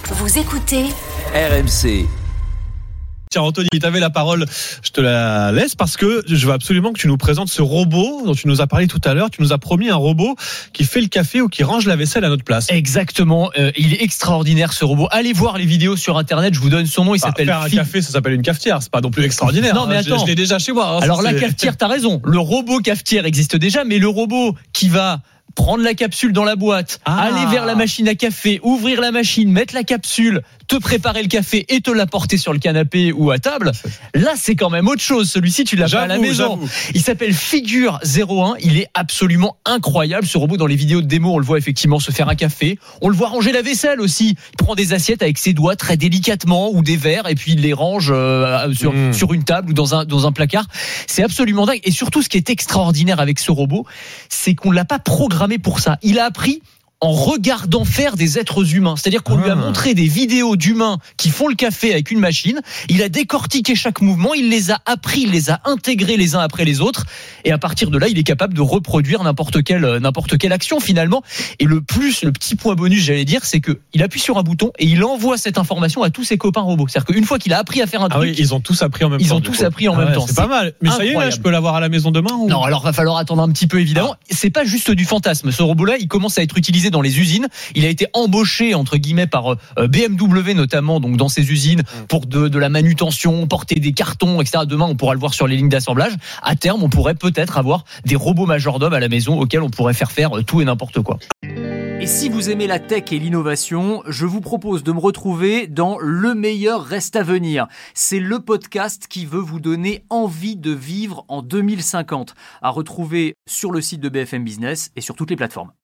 Vous écoutez RMC. Tiens Anthony, tu avais la parole, je te la laisse parce que je veux absolument que tu nous présentes ce robot dont tu nous as parlé tout à l'heure. Tu nous as promis un robot qui fait le café ou qui range la vaisselle à notre place. Exactement, il est extraordinaire ce robot. Allez voir les vidéos sur internet, je vous donne son nom, il s'appelle faire un café, ça s'appelle une cafetière, c'est pas non plus extraordinaire. Non mais attends, je l'ai déjà chez moi. Alors la cafetière, t'as raison, le robot cafetière existe déjà, mais le robot qui va prendre la capsule dans la boîte, aller vers la machine à café, ouvrir la machine, mettre la capsule, te préparer le café et te l'apporter sur le canapé ou à table. Là, c'est quand même autre chose. Celui-ci, tu l'as pas à la maison. Il s'appelle Figure 01. Il est absolument incroyable. Ce robot, dans les vidéos de démo, on le voit effectivement se faire un café. On le voit ranger la vaisselle aussi. Il prend des assiettes avec ses doigts très délicatement ou des verres et puis il les range sur une table ou dans un placard. C'est absolument dingue. Et surtout, ce qui est extraordinaire avec ce robot, c'est qu'on l'a pas programmé pour ça. Il a appris en regardant faire des êtres humains. C'est-à-dire qu'on lui a montré des vidéos d'humains qui font le café avec une machine. Il a décortiqué chaque mouvement, il les a appris, il les a intégrés les uns après les autres. Et à partir de là, il est capable de reproduire n'importe quelle action finalement. Et le petit point bonus, j'allais dire, c'est qu'il appuie sur un bouton et il envoie cette information à tous ses copains robots. C'est-à-dire qu'une fois qu'il a appris à faire un truc... oui, ils ont tous appris en même temps. Ils ont tous appris en même temps. C'est pas mal. Mais ça y est, là, je peux l'avoir à la maison demain ou... Non, alors va falloir attendre un petit peu évidemment. C'est pas juste du fantasme. Ce robot-là, il commence à être utilisé dans les usines. Il a été embauché entre guillemets par BMW notamment, donc dans ses usines pour de la manutention, porter des cartons, etc. Demain, on pourra le voir sur les lignes d'assemblage. À terme, on pourrait peut-être avoir des robots majordomes à la maison auxquels on pourrait faire tout et n'importe quoi. Et si vous aimez la tech et l'innovation, je vous propose de me retrouver dans Le meilleur reste à venir. C'est le podcast qui veut vous donner envie de vivre en 2050. À retrouver sur le site de BFM Business et sur toutes les plateformes.